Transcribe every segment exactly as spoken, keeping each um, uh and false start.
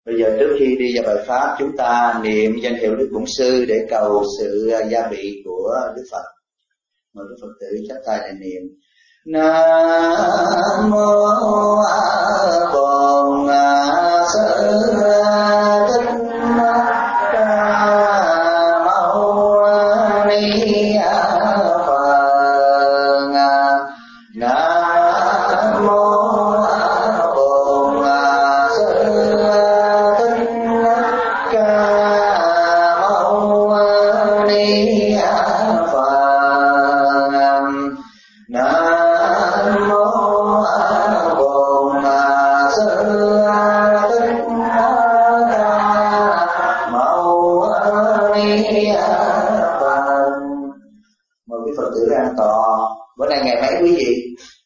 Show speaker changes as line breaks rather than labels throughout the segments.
Bây giờ trước khi đi vào bài pháp, chúng ta niệm danh hiệu Đức Bổn Sư để cầu sự gia bị của Đức Phật. Mời các Phật tử chắp tay để niệm. Nam mô A Bổn Sư Thích Ca Mâu Ni Phật. Nam mô A Bổn Sư Thích Ca Mâu Ni Phật. Nam mô A Bổn Sư Thích Ca Mâu Ni Phật. Mời quý Phật tử an tọa. Bữa nay ngày mấy quý vị?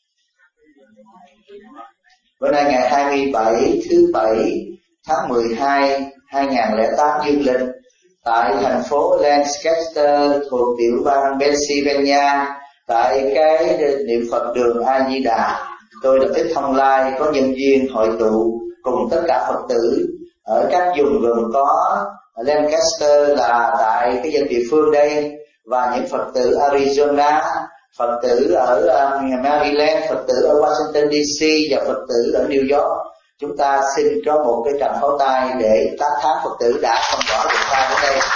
Bữa nay ngày hai mươi bảy thứ bảy tháng mười hai hai nghìn không trăm lẻ tám dương lịch, tại thành phố Lancaster thuộc tiểu bang Pennsylvania, tại cái niệm Phật đường A Di Đà. Tôi là Thích Thông Lai, có nhân duyên hội tụ cùng tất cả Phật tử ở các vùng gồm có Lancaster là tại cái dân địa phương đây, và những Phật tử Arizona, Phật tử ở Maryland, Phật tử ở Washington đê xê và Phật tử ở New York. Chúng ta xin có một cái tràng pháo tay để tán thán Phật tử đã không bỏ được ta đến đây.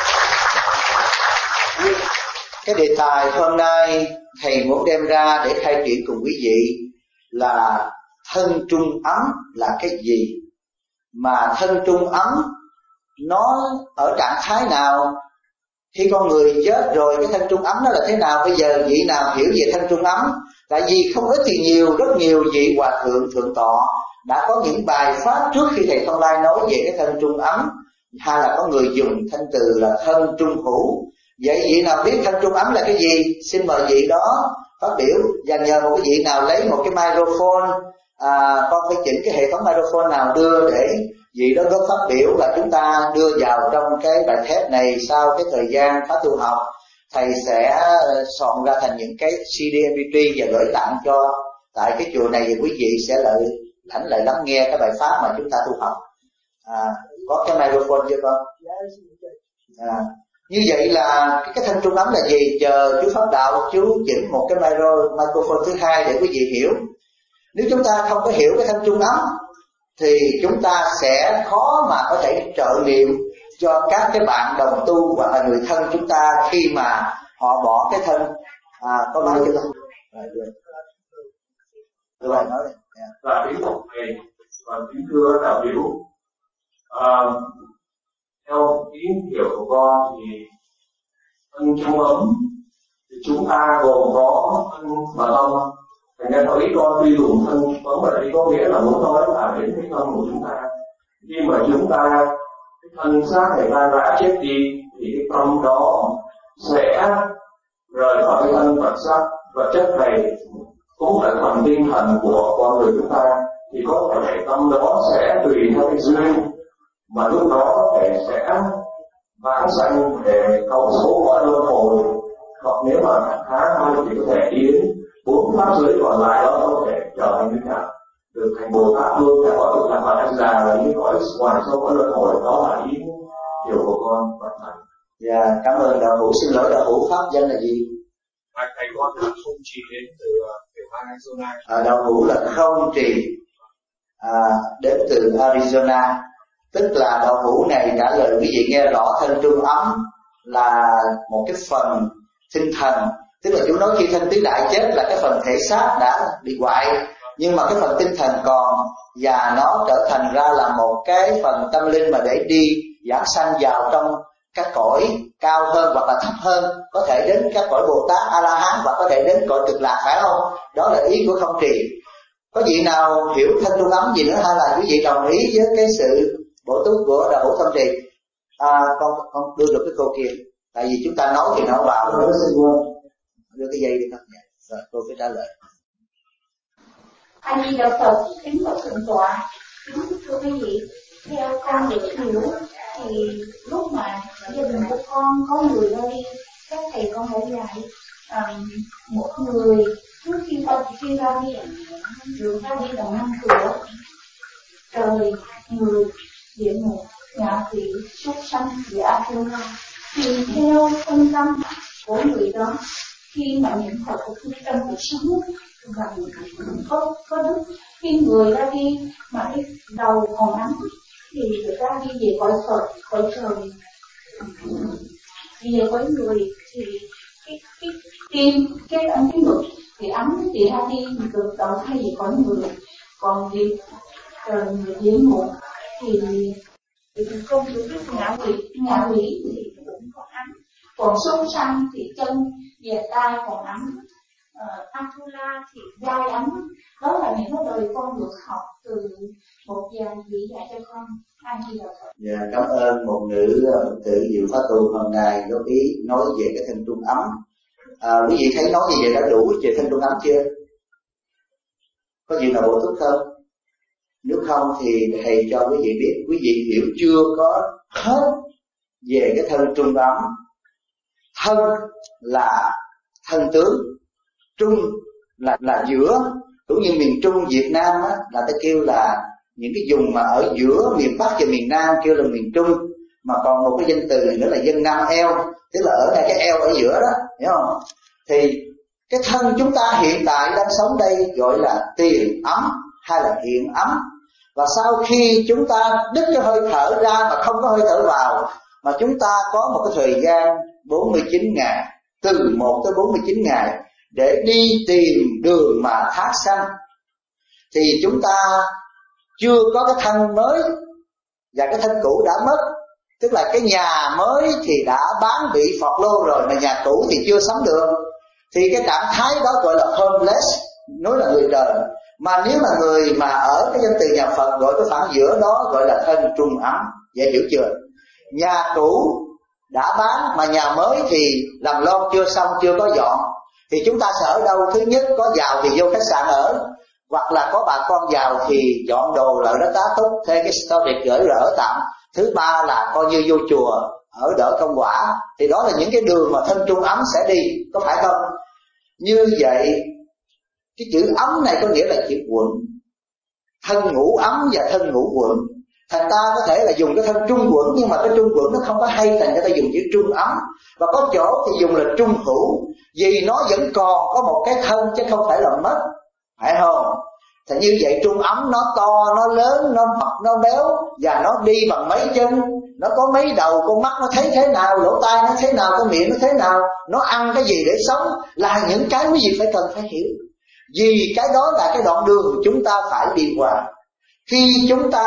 Cái đề tài hôm nay thầy muốn đem ra để khai triển cùng quý vị là thân trung ấm là cái gì, mà thân trung ấm nó ở trạng thái nào, khi con người chết rồi cái thân trung ấm nó là thế nào. Bây giờ vị nào hiểu về thân trung ấm? Tại vì không ít thì nhiều, rất nhiều vị hòa thượng thượng tọa đã có những bài pháp trước khi thầy Thông Lai nói về cái thân trung ấm, hay là có người dùng thanh từ là thân trung hữu. Vậy vị nào biết thân trung ấm là cái gì? Xin mời vị đó phát biểu. Và nhờ một cái vị nào lấy một cái microphone, à, con phải chỉnh cái hệ thống microphone nào đưa để vị đó có phát biểu, là chúng ta đưa vào trong cái bài thép này. Sau cái thời gian khóa tu học, thầy sẽ soạn ra thành những cái xê đê em pê ba và gửi tặng cho tại cái chùa này, và quý vị sẽ lợi lãnh lại lắng nghe cái bài pháp mà chúng ta tu học. À, có cái microphone chưa con? À, như vậy là cái, cái thân trung ấm là gì? Chờ chú Pháp Đạo chú chỉnh một cái micro, microphone thứ hai để quý vị hiểu. Nếu chúng ta không có hiểu cái thân trung ấm thì chúng ta sẽ khó mà có thể trợ niệm cho các cái bạn đồng tu hoặc là người thân chúng ta khi mà họ bỏ cái thân. À, có nói chưa không? Tôi lại nói đây.
Và tiếng một ngày và kính thưa đạo hữu, à, theo ý hiểu của con thì thân trung ấm thì chúng ta gồm có thân và tâm. Thành ra theo ý con, tuy dùng thân ấm ở đây có nghĩa là muốn nói là đến cái tâm của chúng ta. Khi mà chúng ta cái thân xác này ta đã chết đi thì cái tâm đó sẽ rời khỏi cái thân vật sắc vật chất này, cũng là phần tinh thần của con người chúng ta. Thì có thể tâm đó sẽ tùy theo cái duyên mà lúc đó có thể sẽ vãng sanh để cấu số cõi luân hồi, hoặc nếu mà khá hơn thì có thể đi đến bốn pháp giới còn lại đó, có thể trở thành như nào được thành Bồ Tát luôn, phải gọi là Phật Anh Già là những cõi ngoài số cõi luân hồi. Đó là ý hiểu của con.
Dạ, cảm ơn đạo hữu. Xin lỗi đạo hữu, pháp danh là gì?
Thầy con là Không Trì đến từ tiểu bang Arizona.
À, đạo hữu là Không Trì à, đến từ Arizona. Tức là đạo hữu này trả lời quý vị nghe rõ thân trung ấm là một cái phần tinh thần. Tức là chú nói khi thân tứ đại chết là cái phần thể xác đã bị hoại, nhưng mà cái phần tinh thần còn, và nó trở thành ra là một cái phần tâm linh mà để đi giảng sanh vào trong các cõi cao hơn hoặc là thấp hơn, có thể đến các cõi Bồ Tát A La Hán hoặc có thể đến cõi Cực Lạc, phải không? Đó là ý của Không Trì. Có vị nào hiểu thân trung ấm gì nữa, hay là quý vị đồng ý với cái sự bổ túc của đạo hữu Không Trì? À, con con đưa được cái câu kia, tại vì chúng ta nói thì nó vào nó sẽ quên. Đưa cái dây đi con. Rồi cô phải trả lời.
A Di Đà Phật, kính bạch thượng tọa. Kính thưa quý vị, theo con được hiểu thì lúc mà gia đình của con có người ra đi, các thầy con đã dạy um, một người trước khi ta khi ra đi được ra đi bằng năm cửa, trời người địa ngục, ngạ quỷ, súc sanh và Atula. Thì theo phân tâm của người đó, khi mà niệm Phật trong cuộc sống và có có đức, khi người ra đi mà cái đầu còn nắng thì người ta đi về cõi Phật, cõi trời, đi về cõi người thì cái cái tim cái ấn cái ngực thì ấm thì ra đi cực động hay về cõi người, còn việc người địa ngục thì thì công chủ cái ngạ quỷ ngạ quỷ thì cũng có ấm, còn sâu sanh thì chân và tay còn ấm, uh, Atula thì vai ấm. Đó là những cái lời con được học từ một vài vị dạy cho con. Anh chị đọc.
Dạ, cảm ơn một nữ tự diệu pháp tu hôm nay góp ý nói về cái thân trung ấm. À, quý vị thấy nói như vậy đã đủ về thân trung ấm chưa? Có gì nào bổ túc không? Nếu không thì thầy cho quý vị biết, quý vị hiểu chưa có hết về cái thân trung ấm. Thân là thân tướng, trung là là giữa, cũng như miền Trung Việt Nam á, là ta kêu là những cái vùng mà ở giữa miền Bắc và miền Nam kêu là miền Trung, mà còn một cái danh từ nữa là dân Nam eo, tức là ở ngay cái eo ở giữa đó, hiểu không? Thì cái thân chúng ta hiện tại đang sống đây gọi là tiền ấm hay là hiện ấm. Và sau khi chúng ta đứt cái hơi thở ra mà không có hơi thở vào, mà chúng ta có một cái thời gian bốn mươi chín ngày, từ một tới bốn mươi chín ngày để đi tìm đường mà thác sanh, thì chúng ta chưa có cái thân mới và cái thân cũ đã mất. Tức là cái nhà mới thì đã bán bị phọt lô rồi, mà nhà cũ thì chưa sống được. Thì cái trạng thái đó gọi là homeless, nói là người đời. Mà nếu mà người mà ở cái danh từ nhà Phật gọi cái phản giữa đó gọi là thân trung ấm, dễ hiểu chưa? Nhà cũ đã bán mà nhà mới thì làm lon chưa xong, chưa có dọn, thì chúng ta sẽ ở đâu? Thứ nhất, có giàu thì vô khách sạn ở, hoặc là có bà con giàu thì dọn đồ lại đó tá túc theo cái storage gửi rồi ở tạm. Thứ ba là coi như vô chùa ở đỡ công quả. Thì đó là những cái đường mà thân trung ấm sẽ đi, có phải không? Như vậy cái chữ ấm này có nghĩa là chữ quận, thân ngũ ấm và thân ngũ quận. Thành ta có thể là dùng cái thân trung quận, nhưng mà cái trung quận nó không có hay, thành người ta dùng chữ trung ấm. Và có chỗ thì dùng là trung hữu, vì nó vẫn còn có một cái thân chứ không phải là mất, phải không? Thì như vậy trung ấm nó to, nó lớn, nó mập, nó béo, và nó đi bằng mấy chân, nó có mấy đầu, con mắt nó thấy thế nào, lỗ tai nó thế nào, cái miệng nó thế nào, nó ăn cái gì để sống, là những cái quý vị phải cần phải hiểu. Vì cái đó là cái đoạn đường chúng ta phải đi qua. Khi chúng ta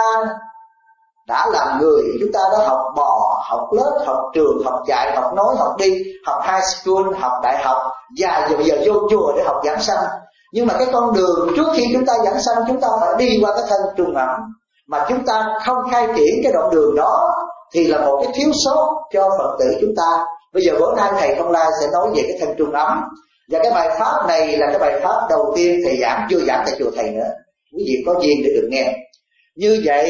đã làm người, chúng ta đã học bò, học lớp, học trường, học chạy, học nói, học đi, học high school, học đại học, và giờ bây giờ vô chùa để học giảng sanh. Nhưng mà cái con đường trước khi chúng ta giảng sanh, chúng ta phải đi qua cái thân trung ấm. Mà chúng ta không khai triển cái đoạn đường đó thì là một cái thiếu sót cho Phật tử chúng ta. Bây giờ bữa nay thầy Phong Lai sẽ nói về cái thân trung ấm. Và cái bài pháp này là cái bài pháp đầu tiên thầy giảng, chưa giảng tại chùa thầy nữa. Quý vị có duyên để được nghe. Như vậy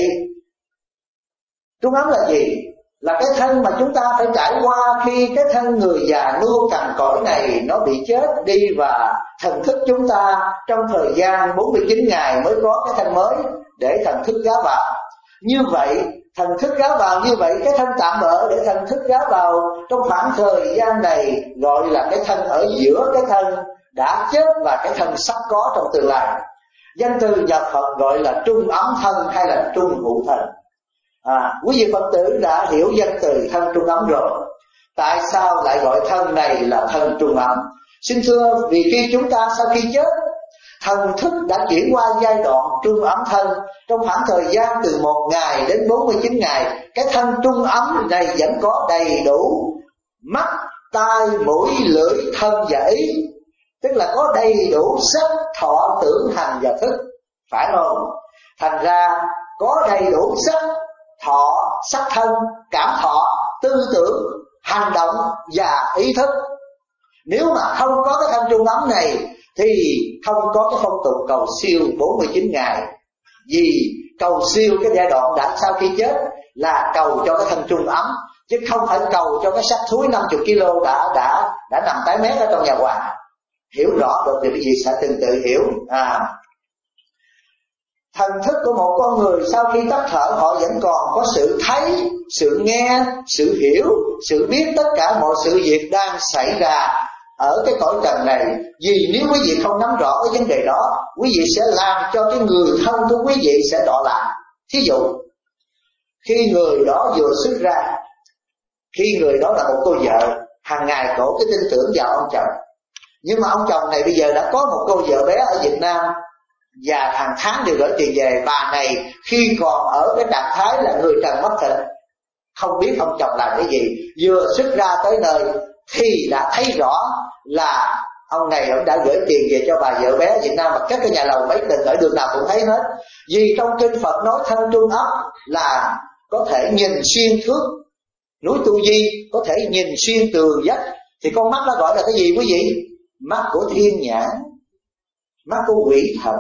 trung ấm là gì? Là cái thân mà chúng ta phải trải qua khi cái thân người già nua cằn cõi này nó bị chết đi, và thần thức chúng ta trong thời gian bốn mươi chín ngày mới có cái thân mới để thần thức gá vào. Như vậy thần thức gá vào, như vậy cái thân tạm bợ để thần thức gá vào trong khoảng thời gian này gọi là cái thân ở giữa cái thân đã chết và cái thân sắp có trong tương lai. Danh từ nhà Phật gọi là trung ấm thân hay là trung hữu thân. À, quý vị Phật tử đã hiểu danh từ thân trung ấm rồi. Tại sao lại gọi thân này là thân trung ấm? Xin thưa, vì khi chúng ta sau khi chết, thần thức đã chuyển qua giai đoạn trung ấm thân. Trong khoảng thời gian từ một ngày đến bốn mươi chín ngày, cái thân trung ấm này vẫn có đầy đủ mắt, tai, mũi, lưỡi, thân và ý. Tức là có đầy đủ sắc, thọ, tưởng, hành và thức, phải không? Thành ra có đầy đủ sắc, thọ, sắc thân, cảm thọ, tư tưởng, hành động và ý thức. Nếu mà không có cái thân trung ấm này thì không có cái phong tục cầu siêu bốn mươi chín ngày. Vì cầu siêu cái giai đoạn đã sau khi chết là cầu cho cái thân trung ấm, chứ không phải cầu cho cái xác thúi năm mươi ki lô đã đã đã nằm tái mét ở trong nhà hoàng. Hiểu rõ được thì quý vị sẽ từng tự hiểu. À, Thần thức của một con người sau khi tắt thở họ vẫn còn có sự thấy, sự nghe, sự hiểu, sự biết tất cả mọi sự việc đang xảy ra ở cái cõi trần này. Vì nếu quý vị không nắm rõ cái vấn đề đó, quý vị sẽ làm cho cái người thân của quý vị sẽ đọa lạc. Thí dụ, khi người đó vừa xuất ra, khi người đó là một cô vợ, hàng ngày cổ cái tin tưởng vào ông chồng. Nhưng mà ông chồng này bây giờ đã có một cô vợ bé ở Việt Nam, và hàng tháng đều gửi tiền về. Bà này khi còn ở cái trạng thái là người trần mất thịt, không biết ông chồng làm cái gì, vừa xuất ra tới nơi thì đã thấy rõ là ông này ông đã gửi tiền về cho bà vợ bé Việt Nam, mà các cái nhà lầu mấy lần ở đường nào cũng thấy hết. Vì trong kinh Phật nói thân trung ấp là có thể nhìn xuyên thước núi Tu Di, có thể nhìn xuyên tường vách. Thì con mắt nó gọi là cái gì quý vị? Mắt của thiên nhãn, mắt của quỷ thần.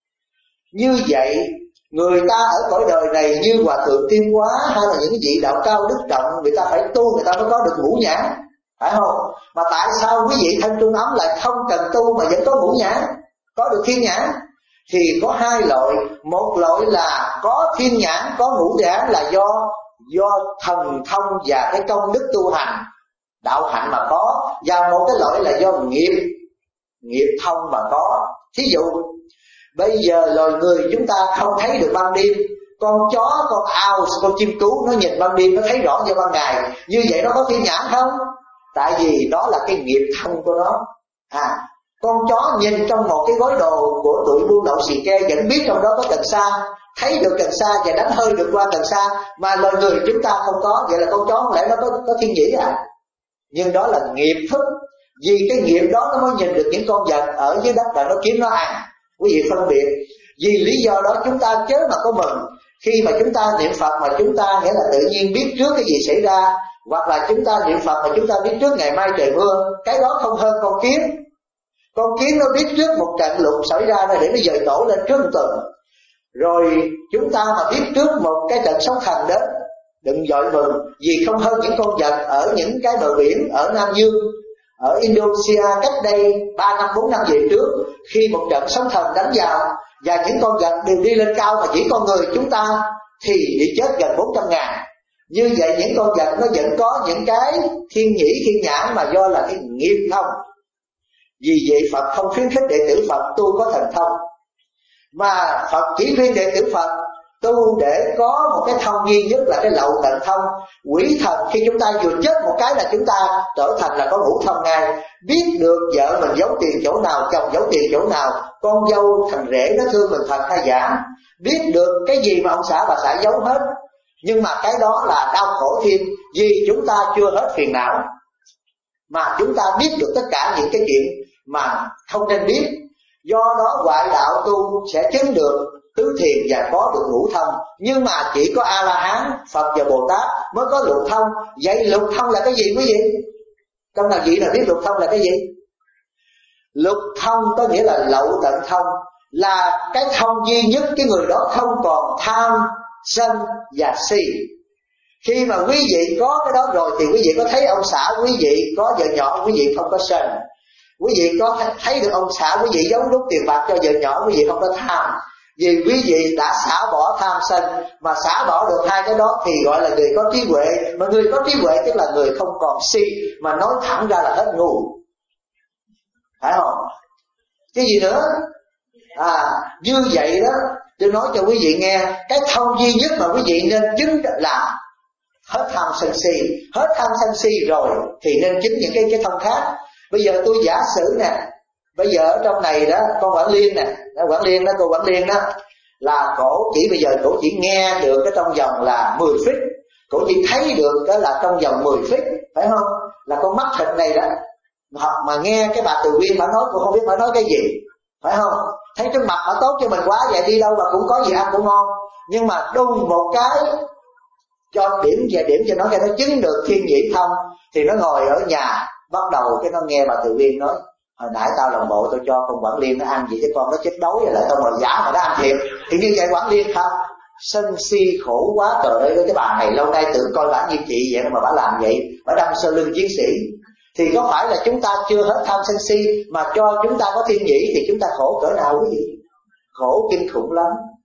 Như vậy người ta ở cõi đời này như Hòa Thượng Tiên Hóa hay là những vị đạo cao đức trọng, người ta phải tu người ta mới có được ngũ nhãn, phải không? Mà tại sao quý vị thân trung ấm lại không cần tu mà vẫn có ngũ nhãn, có được thiên nhãn? Thì có hai loại. Một loại là có thiên nhãn, có ngũ nhãn là do do thần thông và cái công đức tu hành đạo hạnh mà có. Và một cái loại là do nghiệp nghiệp thông mà có. Thí dụ bây giờ loài người chúng ta không thấy được ban đêm, con chó, con ao, con chim cú nó nhìn ban đêm nó thấy rõ như ban ngày. Như vậy nó có thiên nhãn không? Tại vì đó là cái nghiệp thông của nó. À, con chó nhìn trong một cái gói đồ của tụi buôn lậu xì ke vẫn biết trong đó có cần sa, thấy được cần sa và đánh hơi được qua cần sa. Mà loài người chúng ta không có. Vậy là con chó không lẽ nó có, có thiên nhĩ à? Nhưng đó là nghiệp thức. Vì cái nghiệp đó nó mới nhìn được những con vật ở dưới đất và nó kiếm nó ăn. Quý vị phân biệt. Vì lý do đó chúng ta chớ mà có mừng khi mà chúng ta niệm Phật mà chúng ta nghĩa là tự nhiên biết trước cái gì xảy ra, hoặc là chúng ta niệm Phật mà chúng ta biết trước ngày mai trời mưa. Cái đó không hơn con kiến. Con kiến nó biết trước một trận lụt xảy ra để nó dời tổ lên trước một tuần. Rồi chúng ta mà biết trước một cái trận sóng thần đến, đừng vội mừng, vì không hơn những con vật ở những cái bờ biển ở Nam Dương, ở Indonesia cách đây ba năm bốn năm về trước, khi một trận sóng thần đánh vào và những con vật đều đi lên cao, mà chỉ con người chúng ta thì bị chết gần bốn trăm ngàn. Như vậy những con vật nó vẫn có những cái thiên nhĩ thiên nhãn mà do là cái nghiệp thông. Vì vậy Phật không khuyến khích đệ tử Phật tu có thần thông, mà Phật chỉ khuyên đệ tử Phật tu để có một cái thông duy nhất là cái lậu tận thông. Quỷ thần khi chúng ta vừa chết một cái là chúng ta trở thành là có ngũ thông ngay. Biết được vợ mình giấu tiền chỗ nào, chồng giấu tiền chỗ nào, con dâu thằng rể nó thương mình thật hay giả. Biết được cái gì mà ông xã bà xã giấu hết. Nhưng mà cái đó là đau khổ thêm, vì chúng ta chưa hết phiền não, mà chúng ta biết được tất cả những cái chuyện mà không nên biết. Do đó ngoại đạo tu sẽ chứng được tứ thiền và có được ngũ thông. Nhưng mà chỉ có A-la-hán, Phật và Bồ Tát mới có lục thông. Vậy lục thông là cái gì quý vị? Trong nào vị nào biết lục thông là cái gì? Lục thông có nghĩa là lậu tận thông, là cái thông duy nhất cái người đó không còn tham, sân và si. Khi mà quý vị có cái đó rồi thì quý vị có thấy ông xã quý vị có vợ nhỏ, quý vị không có sân. Quý vị có thấy được ông xã quý vị giấu đút tiền bạc cho vợ nhỏ, quý vị không có tham. Vì quý vị đã xả bỏ tham sân, mà xả bỏ được hai cái đó thì gọi là người có trí huệ. Mà người có trí huệ tức là người không còn si, mà nói thẳng ra là hết ngu, phải không? Cái gì nữa? À, như vậy đó, tôi nói cho quý vị nghe, cái thông duy nhất mà quý vị nên chứng là hết tham sân si. Hết tham sân si rồi thì nên chứng những cái cái thông khác. Bây giờ tôi giả sử nè, bây giờ ở trong này đó, con Quảng Liên nè, Quảng Liên đó, cô Quảng Liên đó, là cổ chỉ bây giờ cổ chỉ nghe được cái trong vòng là mười feet, cổ chỉ thấy được đó là trong vòng mười feet, phải không? Là con mắt thịt này đó, hoặc mà nghe cái bà Từ Viên bà nói, cô không biết bà nói cái gì, phải không? Thấy cái mặt bà tốt cho mình quá, vậy đi đâu mà cũng có gì ăn cũng ngon. Nhưng mà đùng một cái cho điểm về điểm cho nó, cho nó chứng được thiên nhĩ thông, thì nó ngồi ở nhà bắt đầu cái nó nghe bà Từ Viên nói: hồi nãy tao làm bộ tao cho con Quảng Liên nó ăn gì chứ con nó chết đói rồi lại tao ngồi giả mà nó ăn thiệt. Thì như vậy Quảng Liên không sân si khổ quá trời ơi, cái bà này lâu nay tưởng coi bà như chị vậy mà bà làm vậy, bà đâm sau lưng chiến sĩ. Thì có phải là chúng ta chưa hết tham sân si mà cho chúng ta có thiên nhĩ thì chúng ta khổ cỡ nào quý vị? Khổ kinh khủng lắm.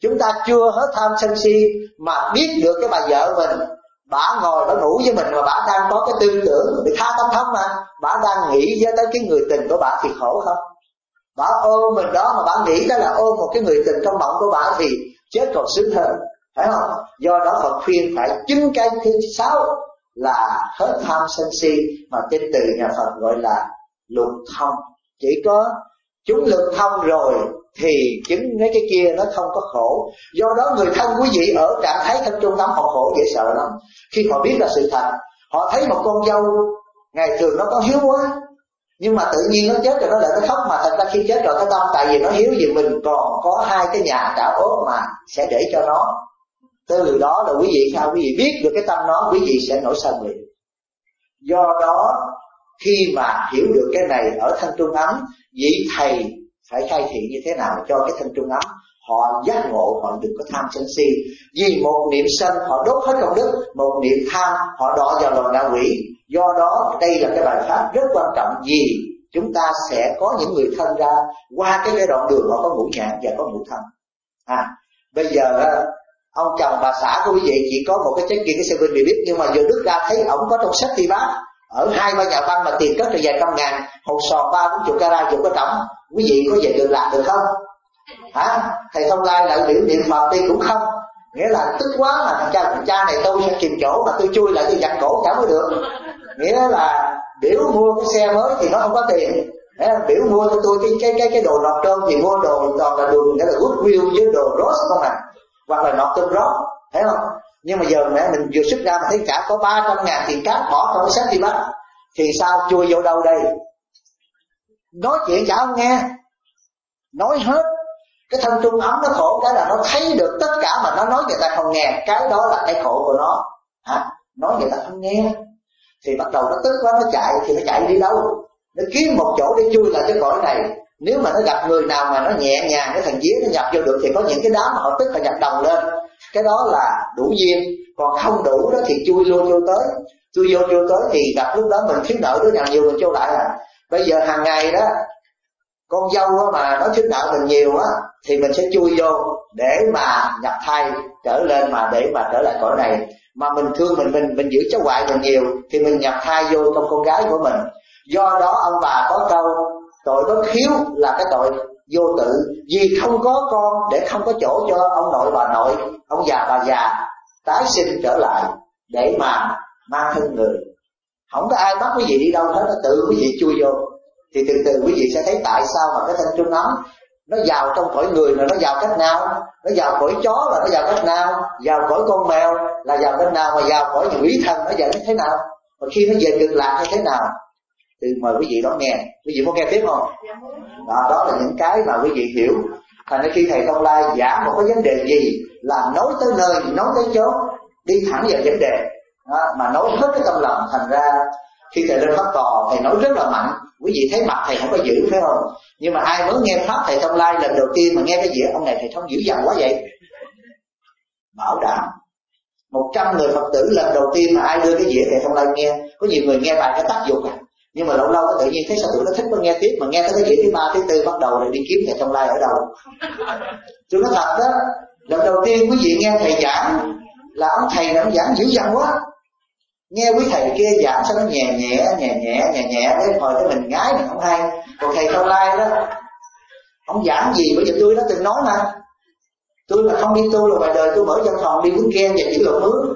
Chúng ta chưa hết tham sân si mà biết được cái bà vợ mình, bà ngồi bà ngủ với mình mà bà đang có cái tư tưởng bị tha tâm thông mà, bà đang nghĩ với tới cái người tình của bà thì khổ không? Bà ôm mình đó mà bà nghĩ đó là ôm một cái người tình trong mộng của bà thì chết còn sướng hơn, phải không? Do đó Phật khuyên phải chính cái thứ sáu là hết tham sân si, mà tên từ nhà Phật gọi là lục thông. Chỉ có chúng lục thông rồi thì chứng mấy cái kia nó không có khổ. Do đó người thân quý vị ở trạng thái thân trung tâm họ khổ dễ sợ lắm. Khi họ biết là sự thật, họ thấy một con dâu ngày thường nó có hiếu quá, nhưng mà tự nhiên nó chết rồi nó lại nó khóc, mà thật ra khi chết rồi cái tâm, tại vì nó hiếu vì mình còn có hai cái nhà trả ốp mà sẽ để cho nó. Từ đó là quý vị sao quý vị biết được cái tâm nó, quý vị sẽ nổi sân liền. Do đó khi mà hiểu được cái này ở thân trung ấm, vị thầy phải khai thị như thế nào cho cái thân trung ấm họ giác ngộ, họ đừng có tham sân si. Vì một niệm sân họ đốt hết công đức, một niệm tham họ đọa vào loài ngạ quỷ. Do đó đây là cái bài pháp rất quan trọng, vì chúng ta sẽ có những người thân ra qua cái giai đoạn đường họ có ngũ nhãn và có ngũ thân. À, bây giờ ông chồng bà xã của quý vị chỉ có một cái trái kia cái xe vinh bị biết, nhưng mà vừa đứt ra thấy ổng có trong sách thì bác ở hai ba nhà băng mà tiền cất là vài trăm ngàn, hột sò ba bốn chục carat chục có trọng, quý vị có về được lạc được không? Hả? Thầy Thông Lai lại biểu niệm Phật đi cũng không, nghĩa là tức quá mà thằng cha thằng cha này tôi sẽ kìm chỗ mà tôi chui lại tôi giặt cổ chả mới được. Nghĩa là biểu mua cái xe mới thì nó không có tiền, biểu mua cho tôi cái cái cái cái đồ nọt trơn thì mua đồ toàn là đường nghĩa là Goodwill với đồ Ross không à, hoặc là nọt tôm rót, thấy không? Nhưng mà giờ mẹ mình vừa xuất ra mà thấy cả có ba trăm ngàn tiền cát bỏ trong cái sách đi bác, thì sao chui vô đâu đây? Nói chuyện chả không nghe, nói hết. Cái thân trung ấm nó khổ cái là nó thấy được tất cả mà nó nói người ta không nghe, cái đó là cái khổ của nó. Hả? Nói người ta không nghe thì bắt đầu nó tức quá, nó chạy thì nó chạy đi đâu? Nó kiếm một chỗ để chui lại cái cõi này. Nếu mà nó gặp người nào mà nó nhẹ nhàng cái thằng vía nó nhập vô được thì có những cái đám mà họ tức là nhập đồng lên, cái đó là đủ duyên. Còn không đủ đó thì chui luôn vô tới, chui vô vô tới thì gặp lúc đó mình thiếu nợ đứa nào nhiều mình cho lại à. Bây giờ hàng ngày đó con dâu mà nó thiếu nợ mình nhiều á thì mình sẽ chui vô để mà nhập thai trở lên, mà để mà trở lại cõi này. Mà mình thương mình mình mình giữ cháu ngoại mình nhiều thì mình nhập thai vô trong con gái của mình. Do đó ông bà có câu tội bất hiếu là cái tội vô tự, vì không có con để không có chỗ cho ông nội bà nội, ông già bà già tái sinh trở lại để mà mang thân người. Không có ai bắt quý vị đi đâu hết, nó tự quý vị chui vô. Thì từ từ quý vị sẽ thấy tại sao mà cái thân trung ấm nó vào trong cõi người là nó vào cách nào, nó vào cõi chó là nó vào cách nào, vào cõi con mèo là vào cách nào, mà vào cõi những quỷ thần nó vào như thế nào, và khi nó về cực lạc như thế nào. Thì mời quý vị đó nghe. Quý vị muốn nghe tiếp không? Đó, đó là những cái mà quý vị hiểu. Thành ra khi thầy Thông Lai giảng một cái vấn đề gì là nói tới nơi, nói tới chốn, đi thẳng vào vấn đề đó, mà nói hết cái tâm lòng. Thành ra khi thầy lên pháp tòa thầy nói rất là mạnh. Quý vị thấy mặt thầy không có dữ phải không? Nhưng mà ai mới nghe pháp thầy Thông Lai lần đầu tiên mà nghe cái gì ông này thầy Thông dữ dằn quá vậy, bảo đảm một trăm người Phật tử lần đầu tiên mà ai đưa cái gì thầy Thông Lai nghe. Có nhiều người nghe bài cái tác dụng à, nhưng mà lâu lâu tự nhiên thấy sao tụi nó thích nó nghe tiếp, mà nghe tới cái gì thứ ba thứ tư bắt đầu lại đi kiếm thầy Thông Lai ở đâu. Tôi nói thật đó, lần đầu tiên quý vị nghe thầy giảng là ông thầy này ông giảng dữ dằn quá. Nghe quý thầy kia giảng sao nó nhẹ nhẹ nhẹ nhẹ nhẹ nhẹ để hồi tới mình ngái mình không hay. Còn thầy Thông Lai đó ông giảng gì, bởi vì tôi đã từng nói mà, tôi mà không đi tu là ngoài đời tôi mở văn phòng đi muốn ghen và chữ lộn mướn.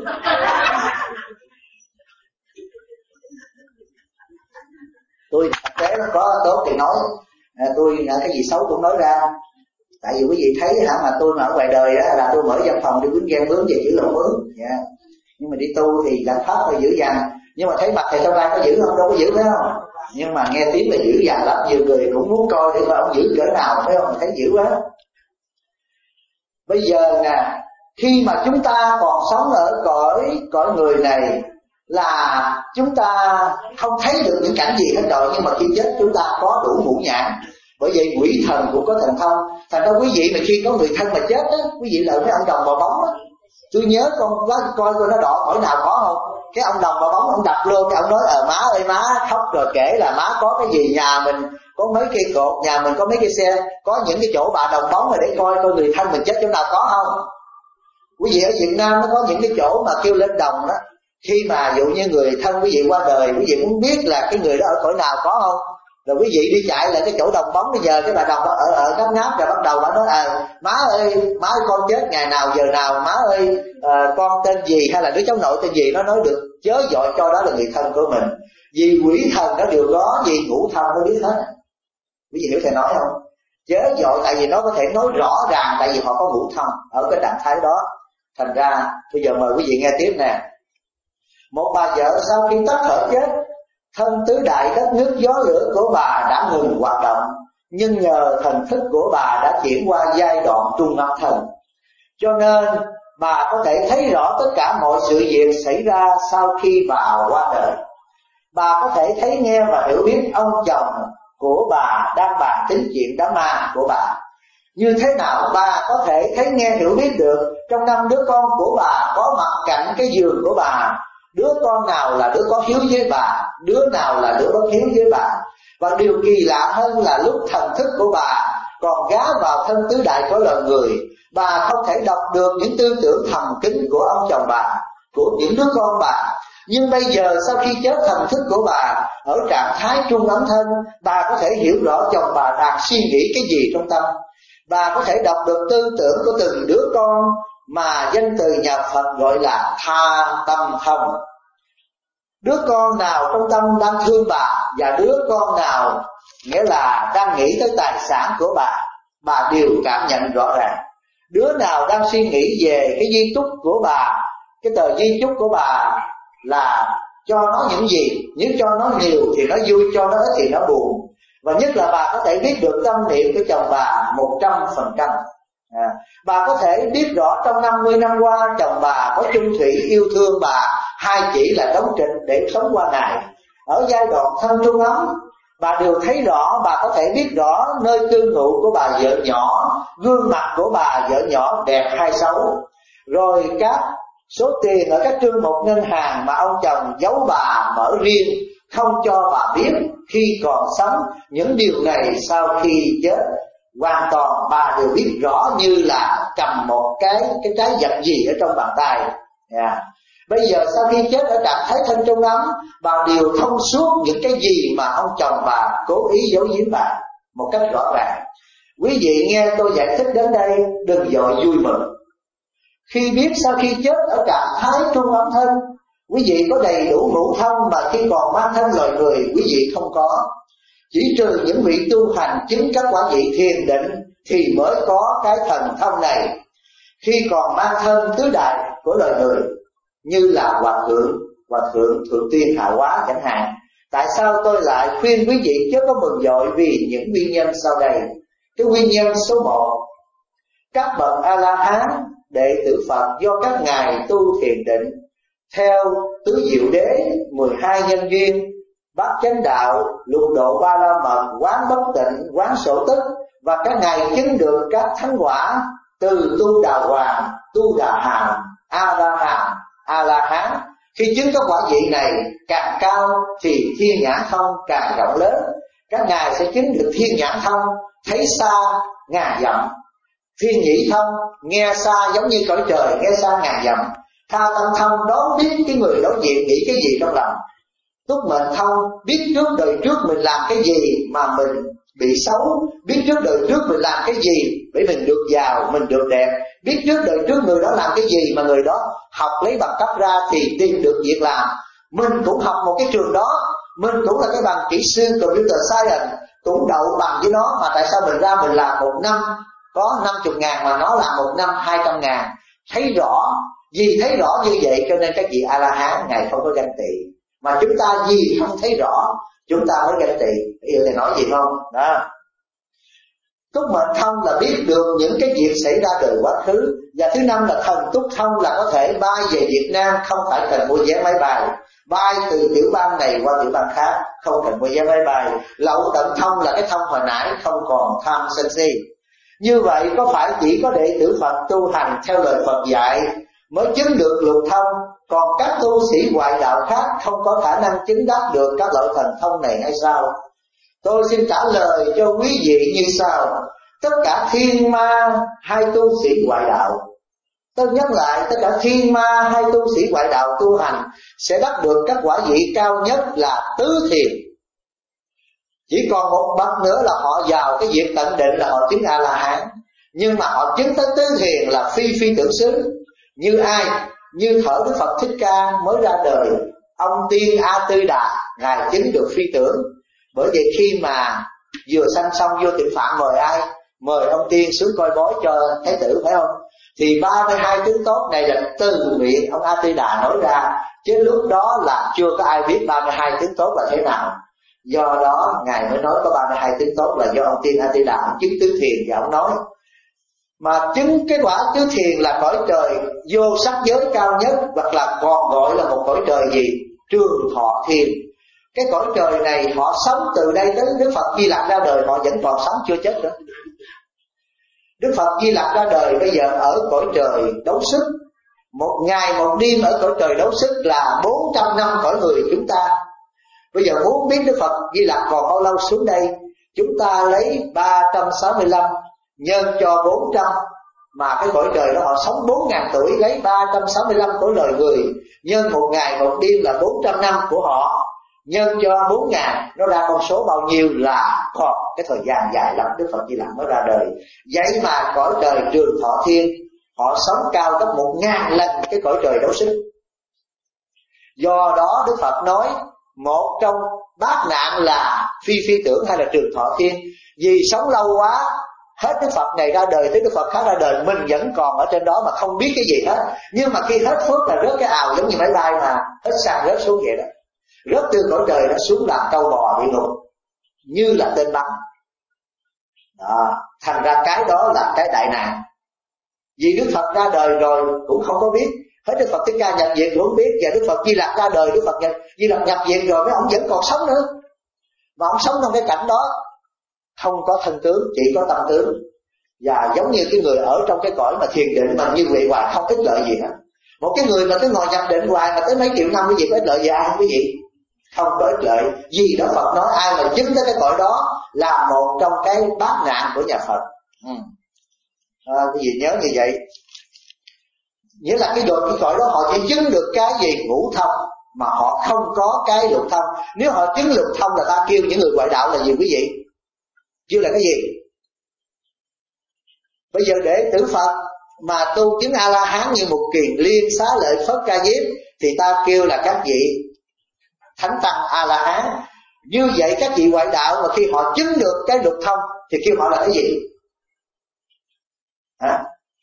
Tôi thực tế nó có tốt thì nói, à, tôi cái gì xấu cũng nói ra. Tại vì quý vị thấy hả, mà tôi mà ở ngoài đời đó là tôi mở văn phòng đi muốn ghen mướn và chữ lộn mướn. Yeah. Nhưng mà đi tu thì làm pháp phải dữ dằn. Nhưng mà thấy mặt thầy Thông Lai có dữ không? Đâu có dữ phải không? Nhưng mà nghe tiếng là dữ dằn lắm. Nhiều người cũng muốn coi để mà ông dữ cỡ nào phải không? Thấy dữ quá. Bây giờ nè, khi mà chúng ta còn sống ở cõi cõi người này là chúng ta không thấy được những cảnh gì hết rồi, nhưng mà khi chết chúng ta có đủ ngũ nhãn. Bởi vậy quỷ thần cũng có thần thông. Thành ra quý vị mà khi có người thân mà chết á, quý vị lợi với ông đồng bò bóng á. Tôi nhớ con coi coi nó đỏ cõi nào có không? Cái ông đồng bò bóng ông đập luôn, cái ông nói ờ má ơi má, khóc rồi kể là má có cái gì nhà mình có mấy cây cột, nhà mình có mấy cây xe, có những cái chỗ bà đồng bóng mà để coi coi người thân mình chết chỗ nào, có không? Quý vị ở Việt Nam nó có những cái chỗ mà kêu lên đồng đó, khi mà dụ như người thân quý vị qua đời, quý vị muốn biết là cái người đó ở cõi nào, có không? Rồi quý vị đi chạy lại cái chỗ đồng bóng, bây giờ cái bà đồng ở ở ngáp ngáp, rồi bắt đầu bà nói à má ơi, má ơi con chết ngày nào giờ nào, má ơi à, con tên gì hay là đứa cháu nội tên gì, nó nói được chớ dội cho đó là người thân của mình, vì quỷ thần nó đều có, vì ngũ thần nó biết hết. Quý vị hiểu thầy nói không? Chớ dội, tại vì nó có thể nói rõ ràng, tại vì họ có ngũ thần ở cái trạng thái đó. Thành ra bây giờ mời quý vị nghe tiếp nè. Một bà vợ sau khi tắt thở chết, thân tứ đại đất nước gió lửa của bà đã ngừng hoạt động, nhưng nhờ thần thức của bà đã chuyển qua giai đoạn trung âm thần, cho nên bà có thể thấy rõ tất cả mọi sự việc xảy ra sau khi bà qua đời. Bà có thể thấy, nghe và hiểu biết ông chồng của bà đang bàn tính chuyện đám ma của bà. Như thế nào bà có thể thấy, nghe, hiểu biết được trong năm đứa con của bà có mặt cạnh cái giường của bà, đứa con nào là đứa có hiếu với bà, đứa nào là đứa bất hiếu với bà. Và điều kỳ lạ hơn là lúc thần thức của bà còn gá vào thân tứ đại của loài người, bà không thể đọc được những tư tưởng thầm kín của ông chồng bà, của những đứa con bà. Nhưng bây giờ sau khi chết, thần thức của bà ở trạng thái trung ấm thân, bà có thể hiểu rõ chồng bà đang suy nghĩ cái gì trong tâm. Bà có thể đọc được tư tưởng của từng đứa con mà danh từ nhà Phật gọi là tha tâm thông. Đứa con nào trong tâm đang thương bà, và đứa con nào nghĩa là đang nghĩ tới tài sản của bà, bà đều cảm nhận rõ ràng. Đứa nào đang suy nghĩ về cái di chúc của bà, cái tờ di chúc của bà là cho nó những gì, nếu cho nó nhiều thì nó vui, cho nó ít thì nó buồn. Và nhất là bà có thể biết được tâm niệm của chồng bà một trăm phần trăm. À, bà có thể biết rõ trong năm mươi năm qua chồng bà có chung thủy yêu thương bà, hai chỉ là đóng trịch để sống qua ngày. Ở giai đoạn thân trung ấm, bà đều thấy rõ, bà có thể biết rõ nơi cư ngụ của bà vợ nhỏ, gương mặt của bà vợ nhỏ đẹp hay xấu, rồi các số tiền ở các trương mục ngân hàng mà ông chồng giấu bà mở riêng, không cho bà biết khi còn sống. Những điều này sau khi chết hoàn toàn bà đều biết rõ, như là cầm một cái cái trái vật gì ở trong bàn tay. Yeah. Bây giờ sau khi chết ở trạng thái thân trung ấm, bà đều thông suốt những cái gì mà ông chồng bà cố ý giấu giếm bà một cách rõ ràng. Quý vị nghe tôi giải thích đến đây đừng vội vui mừng. Khi biết sau khi chết ở trạng thái trung âm thân, quý vị có đầy đủ ngũ thông mà khi còn mang thân loài người quý vị không có. Chỉ trừ những vị tu hành chứng các quả vị thiền định thì mới có cái thần thông này. Khi còn mang thân tứ đại của loài người, như là hòa thượng, hòa thượng thượng tiên Hạ Hóa chẳng hạn. Tại sao tôi lại khuyên quý vị chớ có mừng dội vì những nguyên nhân sau đây? Cái nguyên nhân số một, các bậc A-la-hán, đệ tử Phật do các ngài tu thiền định theo tứ diệu đế, mười hai nhân duyên, bát chánh đạo, lục độ ba la mật, quán bất tịnh, quán sổ tức, và các ngài chứng được các thánh quả từ tu đà hoàng, tu đà hàm, a la hàm, a la hán. Khi chứng các quả vị này càng cao thì thiên nhãn thông càng rộng lớn. Các ngài sẽ chứng được thiên nhãn thông, thấy xa ngàn dặm. Thiên nhĩ thông, nghe xa giống như cõi trời, nghe xa ngàn dặm. Tha tâm thông, đón biết cái người đối diện nghĩ cái gì trong lòng. Túc mệnh thông, biết trước đời trước mình làm cái gì mà mình bị xấu, biết trước đời trước mình làm cái gì để mình được giàu, mình được đẹp, biết trước đời trước người đó làm cái gì mà người đó học lấy bằng cấp ra thì tìm được việc làm. Mình cũng học một cái trường đó, mình cũng là cái bằng kỹ sư computer science, cũng đậu bằng với nó, mà tại sao mình ra mình làm một năm có năm mươi ngàn mà nó làm một năm hai trăm ngàn? Thấy rõ, vì thấy rõ như vậy cho nên các vị A-la-hán ngài không có ganh tị. Mà chúng ta vì không thấy rõ chúng ta mới ganh tị. Hiểu thầy nói gì không? Đó. Túc mệnh thông là biết được những cái việc xảy ra đời quá khứ. Và thứ năm là thần túc thông, là có thể bay về Việt Nam không phải cần mua vé máy bay, bay từ tiểu bang này qua tiểu bang khác không cần mua vé máy bay. Lậu tận thông là cái thông hồi nãy, không còn tham sân si. Như vậy có phải chỉ có đệ tử Phật tu hành theo lời Phật dạy mới chứng được lục thông, còn các tu sĩ ngoại đạo khác không có khả năng chứng đắc được các loại thần thông này hay sao? Tôi xin trả lời cho quý vị như sau. Tất cả thiên ma hay tu sĩ ngoại đạo, tôi nhắc lại, tất cả thiên ma hay tu sĩ ngoại đạo tu hành sẽ đắc được các quả vị cao nhất là tứ thiền. Chỉ còn một bậc nữa là họ vào cái việc tận định là họ chứng A-la-hán. Nhưng mà họ chứng tới tứ thiền là phi phi tưởng xứ. Như ai? Như thở Đức Phật Thích Ca mới ra đời, ông Tiên A Tư Đà, Ngài chứng được phi tưởng. Bởi vậy khi mà vừa sanh xong vô tịnh Phạm mời ai? Mời ông Tiên xuống coi bói cho Thái tử, phải không? Thì ba mươi hai tướng tốt này là từ miệng ông A Tư Đà nói ra, chứ lúc đó là chưa có ai biết ba mươi hai tướng tốt là thế nào. Do đó Ngài mới nói có ba mươi hai tướng tốt là do ông Tiên A Tư Đà chứng tứ thiền. Và ông nói mà chứng cái quả tứ thiền là cõi trời vô sắc giới cao nhất, hoặc là còn gọi là một cõi trời gì? Trường thọ thiền. Cái cõi trời này họ sống từ đây tới Đức Phật Di Lặc ra đời, họ vẫn còn sống chưa chết nữa. Đức Phật Di Lặc ra đời bây giờ ở cõi trời đấu sức. Một ngày một đêm ở cõi trời đấu sức là bốn trăm năm cõi người chúng ta. Bây giờ muốn biết Đức Phật Di Lặc còn bao lâu xuống đây, chúng ta lấy ba trăm sáu mươi lăm nhân cho bốn trăm, mà cái cõi trời đó họ sống bốn ngàn tuổi, lấy ba trăm sáu mươi lăm cõi đời người nhân một ngày một đêm là bốn trăm năm của họ, nhân cho bốn ngàn, nó ra con số bao nhiêu là còn cái thời gian dài lắm Đức Phật Di Lặc mới ra đời. Vậy mà cõi trời Trường Thọ Thiên họ sống cao gấp một ngàn lần cái cõi trời đấu sức. Do đó Đức Phật nói một trong bát nạn là phi phi tưởng hay là Trường Thọ Thiên. Vì sống lâu quá, hết Đức Phật này ra đời tới Đức Phật khác ra đời, mình vẫn còn ở trên đó mà không biết cái gì hết. Nhưng mà khi hết phước là rớt cái ào giống như máy bay mà hết xăng rớt xuống vậy đó, rớt từ cõi trời nó xuống làm trâu bò địa ngục như là tên bắn đó. Thành ra cái đó là cái đại nạn. Vì Đức Phật ra đời rồi cũng không có biết, hết Đức Phật Thích Ca nhập viện cũng không biết, và Đức Phật Di Lặc ra đời, Đức Phật nhập, Di Lặc nhập viện rồi mấy ông vẫn còn sống nữa, mà ông sống trong cái cảnh đó không có thân tướng, chỉ có tâm tướng. Và giống như cái người ở trong cái cõi mà thiền định mà như vậy hoài không ích lợi gì hết. Một cái người mà cứ ngồi nhập định hoài mà tới mấy triệu năm cái gì có ích lợi gì? Ai không, cái gì không có ích lợi. Vì đó Phật nói ai mà chứng tới cái cõi đó là một trong cái bát nạn của nhà Phật. ừ. à, cái gì nhớ như vậy, nghĩa là cái đột cái cõi đó họ chỉ chứng được cái gì? Ngũ thông, mà họ không có cái lục thông. Nếu họ chứng lục thông là ta kêu những người ngoại đạo là gì quý vị? Kêu là cái gì? Bây giờ để tử Phật mà tu chứng A-la-hán như một kiền liên xá lợi Phất Ca Diếp thì ta kêu là các vị thánh tăng A-la-hán. Như vậy các vị ngoại đạo mà khi họ chứng được cái lục thông thì kêu họ là cái gì? Hả?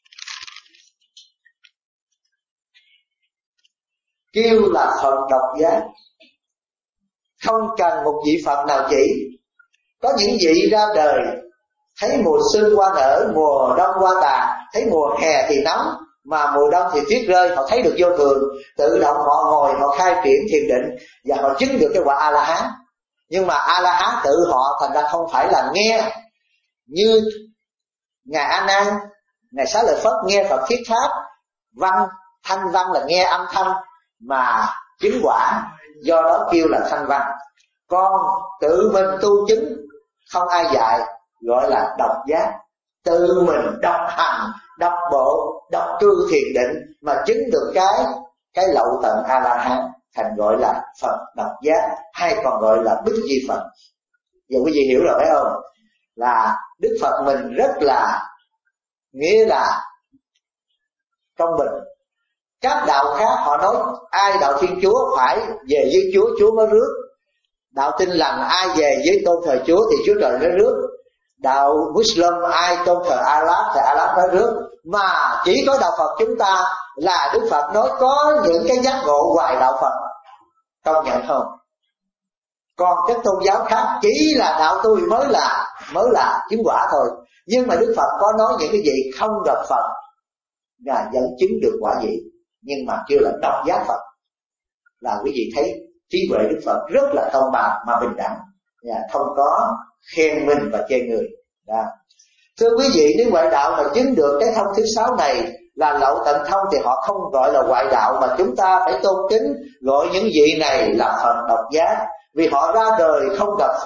Kêu là Phật độc giác. Không cần một vị Phật nào chỉ. Có những vị ra đời thấy mùa xuân hoa nở, mùa đông hoa tàn, thấy mùa hè thì nóng, mà mùa đông thì tuyết rơi, họ thấy được vô thường, tự động họ ngồi họ khai triển thiền định và họ chứng được cái quả A-la-hán. Nhưng mà A-la-hán tự họ, thành ra không phải là nghe như Ngài A Nan, Ngài Xá Lợi Phất nghe Phật thuyết pháp văn, thanh văn là nghe âm thanh mà chứng quả, do đó kêu là thanh văn. Còn tự mình tu chứng không ai dạy, gọi là độc giác. Tự mình độc hành, độc bộ, độc cư thiền định mà chứng được cái cái lậu tận A-la-hán, thành gọi là Phật độc giác, hay còn gọi là Bích Di Phật. Giờ quý vị hiểu rồi phải không? Là Đức Phật mình rất là, nghĩa là công bình. Các đạo khác họ nói ai đạo Thiên Chúa phải về với Chúa, Chúa mới rước. Đạo Tin Lành ai về với tôn thờ Chúa thì Chúa trời mới rước. Đạo Muslim ai tôn thờ Allah thì Allah mới rước. Mà chỉ có đạo Phật chúng ta là Đức Phật nói có những cái giác ngộ ngoài đạo Phật, công nhận không? Còn các tôn giáo khác chỉ là đạo tôi mới là mới là chứng quả thôi. Nhưng mà Đức Phật có nói những cái gì không gặp Phật Ngài vẫn chứng được quả gì, nhưng mà kêu là độc giác Phật. Là quý vị thấy trí huệ Đức Phật rất là công bằng mà bình đẳng, không có khen mình và chê người. Đó. Thưa quý vị, nếu ngoại đạo mà chứng được cái thông thứ sáu này là lậu tận thông thì họ không gọi là ngoại đạo, mà chúng ta phải tôn kính gọi những vị này là Phật độc giác. Vì họ ra đời không gặp Phật,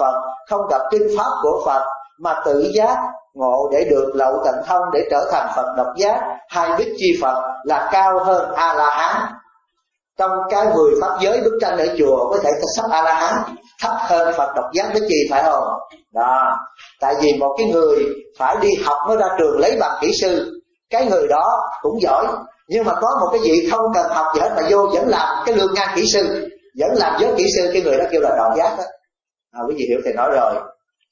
không gặp kinh pháp của Phật, mà tự giác ngộ để được lậu tận thông, để trở thành Phật độc giác hay bích chi Phật, là cao hơn A La Hán. Trong cái mười pháp giới bức tranh ở chùa có thể sắp A La Hán, thấp hơn Phật độc giác bích chi, phải không? Đó, tại vì một cái người phải đi học mới ra trường lấy bằng kỹ sư, cái người đó cũng giỏi, nhưng mà có một cái vị không cần học gì hết mà vô vẫn làm cái lương ngang kỹ sư, vẫn làm giới kỹ sư, cái người đó kêu là độc giác đó. À, quý vị hiểu thầy nói rồi.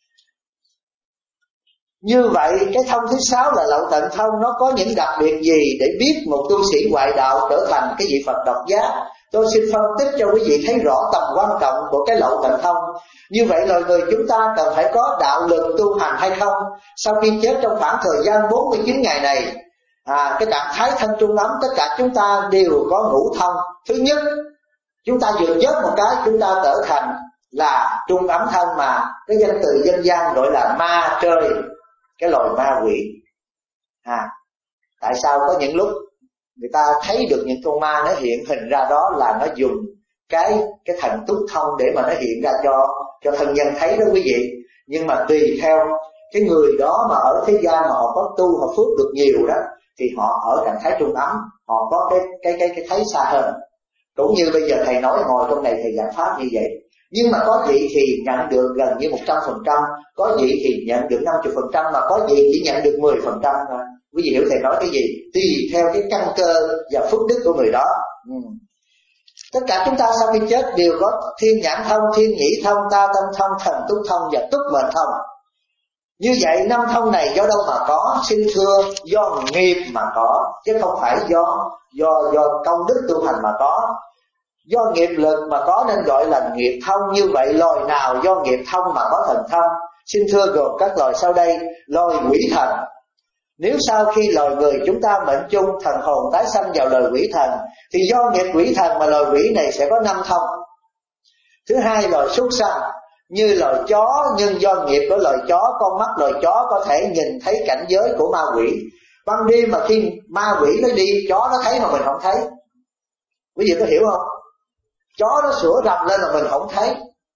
Như vậy cái thông thứ sáu là lậu tận thông, nó có những đặc biệt gì để biết một tu sĩ ngoại đạo trở thành cái vị Phật độc giác? Tôi xin phân tích cho quý vị thấy rõ tầm quan trọng của cái lậu tận thông. Như vậy loài người chúng ta cần phải có đạo lực tu hành hay không? Sau khi chết trong khoảng thời gian bốn mươi chín ngày này, à, cái trạng thái thân trung ấm, tất cả chúng ta đều có ngũ thông. Thứ nhất, chúng ta vừa chết một cái, chúng ta trở thành là trung ấm thân, mà cái danh từ dân gian gọi là ma trời, cái loài ma quỷ. À, tại sao có những lúc người ta thấy được những con ma nó hiện hình ra, đó là nó dùng cái cái thần túc thông để mà nó hiện ra cho cho thân nhân thấy đó quý vị. Nhưng mà tùy theo cái người đó mà ở thế gian mà họ có tu, họ phước được nhiều đó, thì họ ở trạng thái trung ấm, họ có cái cái cái cái thấy xa hơn. Cũng như bây giờ thầy nói ngồi trong này thầy giảng pháp như vậy, nhưng mà có vị thì nhận được gần như một trăm phần trăm, có vị thì nhận được năm mươi phần trăm, mà có vị chỉ nhận được mười phần trăm thôi. Quý vị hiểu thầy nói cái gì? Tùy theo cái căn cơ và phước đức của người đó. ừ. Tất cả chúng ta sau khi chết đều có thiên nhãn thông, thiên nhĩ thông, ta tâm thông, thần túc thông và túc mệnh thông. Như vậy năm thông này do đâu mà có? Xin thưa, do nghiệp mà có, chứ không phải do do do công đức tu hành mà có. Do nghiệp lực mà có nên gọi là nghiệp thông. Như vậy loài nào do nghiệp thông mà có thần thông? Xin thưa, gồm các loài sau đây. Loài quỷ thần. Nếu sau khi loài người chúng ta mệnh chung thần hồn tái sanh vào loài quỷ thần, thì do nghiệp quỷ thần mà loài quỷ này sẽ có năm thông. Thứ hai, loài súc sanh. Như loài chó, nhưng do nghiệp của loài chó, con mắt loài chó có thể nhìn thấy cảnh giới của ma quỷ. Ban đêm mà khi ma quỷ nó đi, chó nó thấy mà mình không thấy. Quý vị có hiểu không? Chó nó sủa rầm lên mà mình không thấy.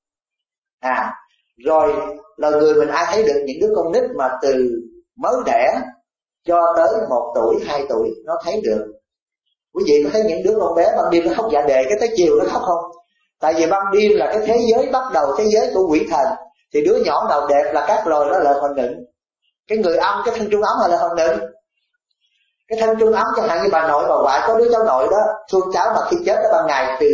À, rồi loài người mình ai thấy được những đứa con nít mà từ mới đẻ cho tới một tuổi, hai tuổi nó thấy được. Quý vị có thấy những đứa con bé ban đêm nó khóc dạ đề, cái tới chiều nó khóc không? Tại vì ban đêm là cái thế giới bắt đầu, thế giới của quỷ thần. Thì đứa nhỏ nào đẹp là các loài đó là phần nịnh. Cái người âm, cái thân trung ấm là phần nịnh. Cái thân trung ấm chẳng hạn như bà nội bà ngoại, có đứa cháu nội đó thương cháu mà khi chết đó ban ngày từ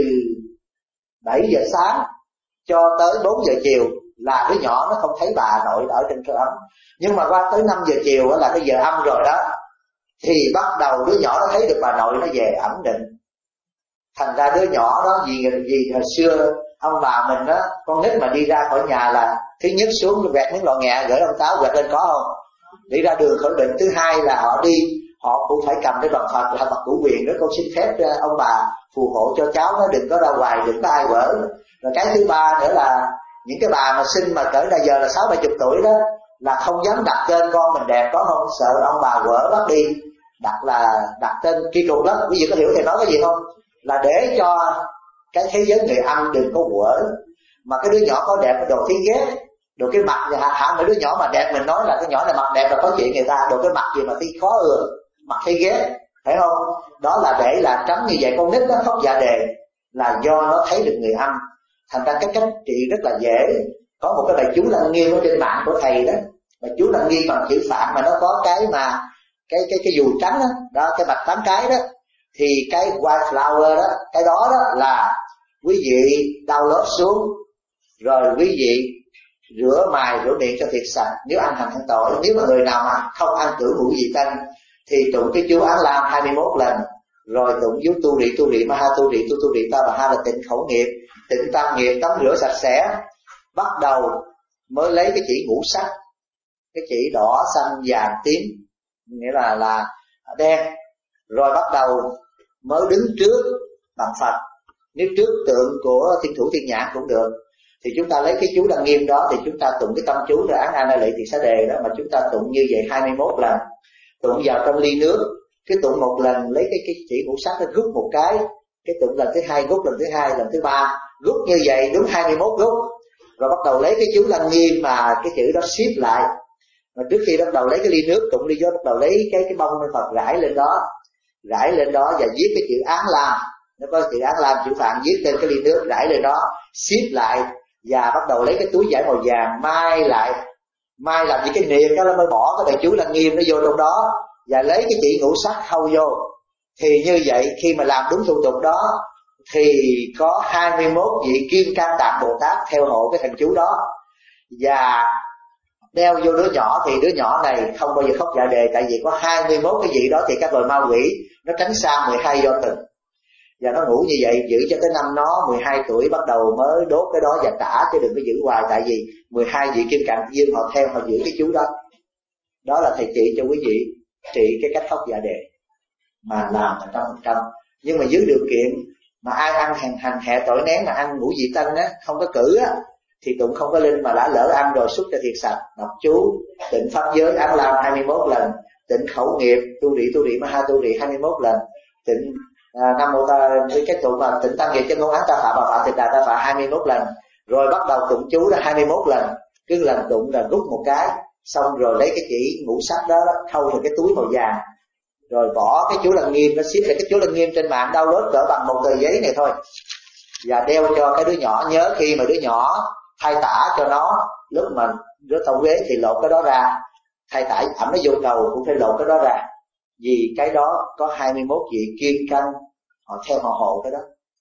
bảy giờ sáng cho tới bốn giờ chiều là đứa nhỏ nó không thấy bà nội ở trên cơ ấm. Nhưng mà qua tới năm giờ chiều là cái giờ âm rồi đó, thì bắt đầu đứa nhỏ nó thấy được bà nội nó về ẩm định. Thành ra đứa nhỏ đó, vì vì hồi xưa ông bà mình đó, con nít mà đi ra khỏi nhà là thứ nhất xuống vẹt miếng lọ nghẹ gửi ông táo quẹt lên, có không? Đi ra đường khỏi bệnh. Thứ hai là họ đi, họ cũng phải cầm cái bằng Phật là bằng củ quyền đó, con xin phép ông bà phù hộ cho cháu nó đừng có ra hoài, đừng có ai quở. Rồi cái thứ ba nữa là những cái bà mà sinh mà cỡ bây giờ là sáu bảy chục tuổi đó là không dám đặt tên con mình đẹp, có không? Sợ ông bà quở bắt đi, đặt là đặt tên kỳ cục lắm. Quý vị có hiểu thầy nói cái gì không? Là để cho cái thế giới người âm đừng có quở. Mà cái đứa nhỏ có đẹp cái đồ thấy ghét, đồ cái mặt hả, hả mấy đứa nhỏ mà đẹp mình nói là cái nhỏ này mặt đẹp là có chuyện người ta, đồ cái mặt gì mà thấy khó ưa, mặt thấy ghét, phải không? Đó là để là tránh như vậy. Con nít nó khóc dạ đề là do nó thấy được người âm. Thành ra cái cách trị rất là dễ. Có một cái bài chú Lăng Nghiêm ở trên mạng của thầy đó, bài chú Lăng Nghiêm bằng chữ Phạn mà nó có cái mà cái cái cái dù trắng đó, đó cái bạch tám cái đó, thì cái white flower đó, cái đó đó là quý vị download xuống, rồi quý vị rửa mài rửa miệng cho thiệt sạch nếu ăn hành thân tội. Nếu mà người nào mà không ăn cử ngũ vị tân thì tụng cái chú Án Lam hai mươi mốt lần, rồi tụng chú tu rị tu rị ma ha tu rị tu tu rị ta và ha là tịnh khẩu nghiệp, tịnh tam nghiệp, tắm rửa sạch sẽ. Bắt đầu mới lấy cái chỉ ngũ sắc, cái chỉ đỏ xanh vàng tím, nghĩa là là đen, rồi bắt đầu mới đứng trước bằng Phật. Nếu trước tượng của thiên thủ thiên nhãn cũng được, thì chúng ta lấy cái chú Lăng Nghiêm đó, thì chúng ta tụng cái tâm chú là Án A Na Lị Thì Xá Đề đó, mà chúng ta tụng như vậy hai mươi mốt lần, tụng vào trong ly nước. Cái tụng một lần lấy cái cái chỉ ngũ sắc nó rút một cái, cái tụng lần thứ hai rút lần thứ hai lần thứ ba, rút như vậy đúng hai mươi mốt rút. Rồi bắt đầu lấy cái chú Lăng Nghiêm mà cái chữ đó xếp lại, mà trước khi bắt đầu lấy cái ly nước tụng đi vô, bắt đầu lấy cái cái bông Phật rải lên đó, rải lên đó và viết cái chữ Án Lam, nó có chữ Án Lam chữ Phạn viết trên cái ly nước, rải lên đó, xếp lại và bắt đầu lấy cái túi vải màu vàng mai lại, mai làm những cái niệm đó, nó mới bỏ cái bài chú Lăng Nghiêm nó vô trong đó, và lấy cái chỉ ngũ sắc khâu vô. Thì như vậy khi mà làm đúng thủ tục đó thì có hai mươi mốt vị Kim Cang Tạng Bồ Tát theo hộ cái thần chú đó, và đeo vô đứa nhỏ thì đứa nhỏ này không bao giờ khóc dạ đề, tại vì có hai mươi mốt cái vị đó thì các loài ma quỷ nó tránh xa mười hai do tình, và nó ngủ như vậy giữ cho tới năm nó mười hai tuổi bắt đầu mới đốt cái đó và trả, chứ đừng có giữ hoài, tại vì mười hai vị Kim Cang Dương họ theo, họ giữ cái chú đó. Đó là thầy trị cho quý vị, trị cái cách khóc dạ đề mà làm một trăm phần trăm. Nhưng mà dưới điều kiện mà ai ăn hành hành hệ tội nén mà ăn ngũ vị tanh á, không có cử á, thì tụng không có linh, mà đã lỡ ăn rồi xúc cho thiệt sạch, đọc chú tịnh pháp giới Án Lam hai mươi mốt lần, tịnh khẩu nghiệp tu rị tu rị ma ha tu rị hai mươi mốt lần, tịnh à, nam mô ta cái tụng mà tịnh tăng nghiệp chân ngôn án ta phạ bà phạ tịnh đà ta phạ hai mươi mốt lần, rồi bắt đầu tụng chú đó hai mươi mốt lần, cứ lần tụng là rút một cái, xong rồi lấy cái chỉ ngũ sắc đó thâu vào cái túi màu vàng, rồi bỏ cái chú Lăng Nghiêm, nó xếp lại cái chú Lăng Nghiêm trên mạng download cỡ bằng một tờ giấy này thôi, và đeo cho cái đứa nhỏ. Nhớ khi mà đứa nhỏ thay tả cho nó, lúc mà đứa tông ghế thì lột cái đó ra, thay tả ẩm nó vô cầu cũng phải lột cái đó ra, vì cái đó có hai mươi mốt vị Kim Cang họ theo họ hộ cái đó.